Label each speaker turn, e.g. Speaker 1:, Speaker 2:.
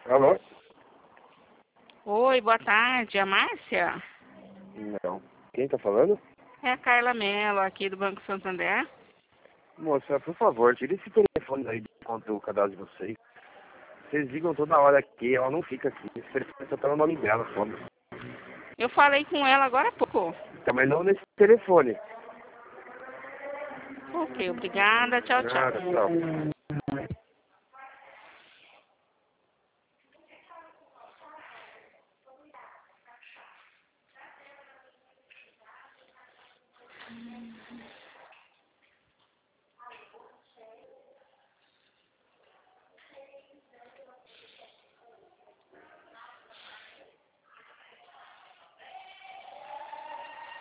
Speaker 1: Alô?
Speaker 2: Oi, boa tarde, a Márcia?
Speaker 1: Não. Quem tá falando?
Speaker 2: É a Carla Mello, aqui do Banco Santander.
Speaker 1: Moça, por favor, tire esse telefone aí de conta do cadastro de vocês. Vocês ligam toda hora aqui, ela não fica aqui. Esse telefone só tá no nome dela, só.
Speaker 2: Eu falei com ela agora há pouco.
Speaker 1: Também não nesse telefone.
Speaker 2: Ok, obrigada, tchau,
Speaker 1: Nada,
Speaker 2: tchau.
Speaker 1: tchau.